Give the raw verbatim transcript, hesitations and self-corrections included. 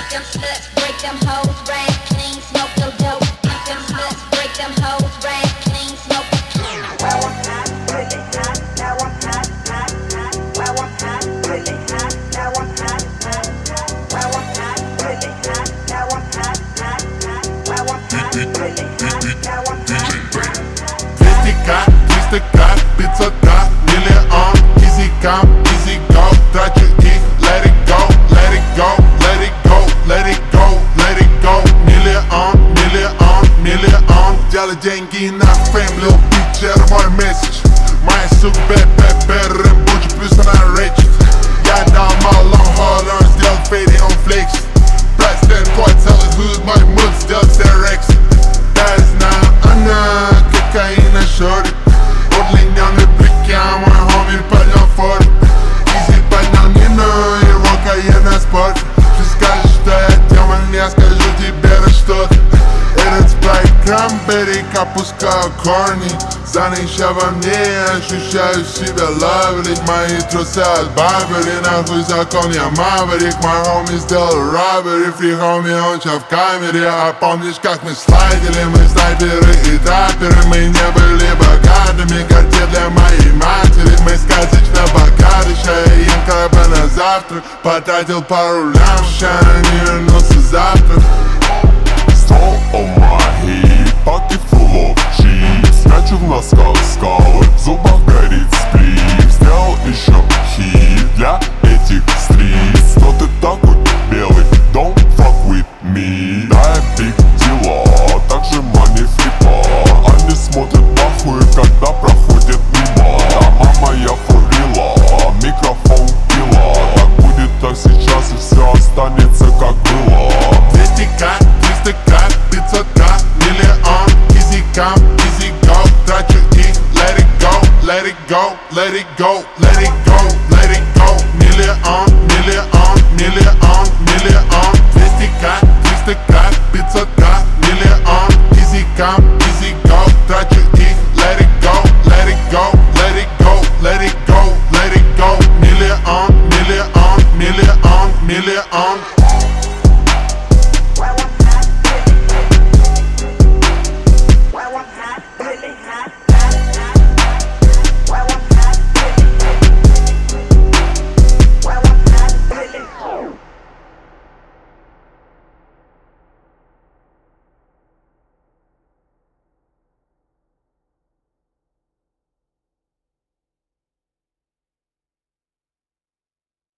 them sluts, break them hoes, rag clean, smoke your dope. Beat them sluts, break them hoes, rag clean, smoke. Wow, I'm hot, really hot. Now I'm hot, hot, hot. Wow, I'm hot, really hot. Now I'm hot, hot, hot. Wow, I'm hot, really hot. Now I'm hot, hot, hot. Wow, I'm hot, really hot. Now I'm hot, hot, hot. двести ка, триста ка, пятьсот ка, миллион. Easy come, easy go. Трачу их, let it go, let it go, let it go, let it go, let it go. Миллион, миллион, миллион. Делай деньги на фейм, lil bitch, это мой месседж. Моя сука, бэт, бэт, бэт, рэм-бучи, плюс она речит. Я дал малом холлер, сделать фейди, он флекс. Президент твой целый худ, мой муд, сделать стерекс. Я знаю, она кокаина шорит. Удлиненный брики, а мой хоми поднял форт. Изи поднял Нину, его каена спорт. Ты скажешь, что я демон, я скажу тебе на что-то. Этот спрайт крамбери, опускаю корни. Занища во мне, я ощущаю себя лаврик. Мои трусы от Барбери, нахуй закон, я маверик. Мой хоми сделал роббери, фри хоми, он ща в камере. А помнишь, как мы слайдили, мы снайперы и трапперы. Мы не были богатыми, карте для моей матери. Мы сказочно богаты, ща я ем краба на завтрак. Потратил пару лям, ща не вернулся завтра. Stole on my head, pocket full of cheese. Скачу в носках скалы, в зубах горит сплив. Сделал еще хит для этих стриз. Кто ты такой белый? Don't fuck with me.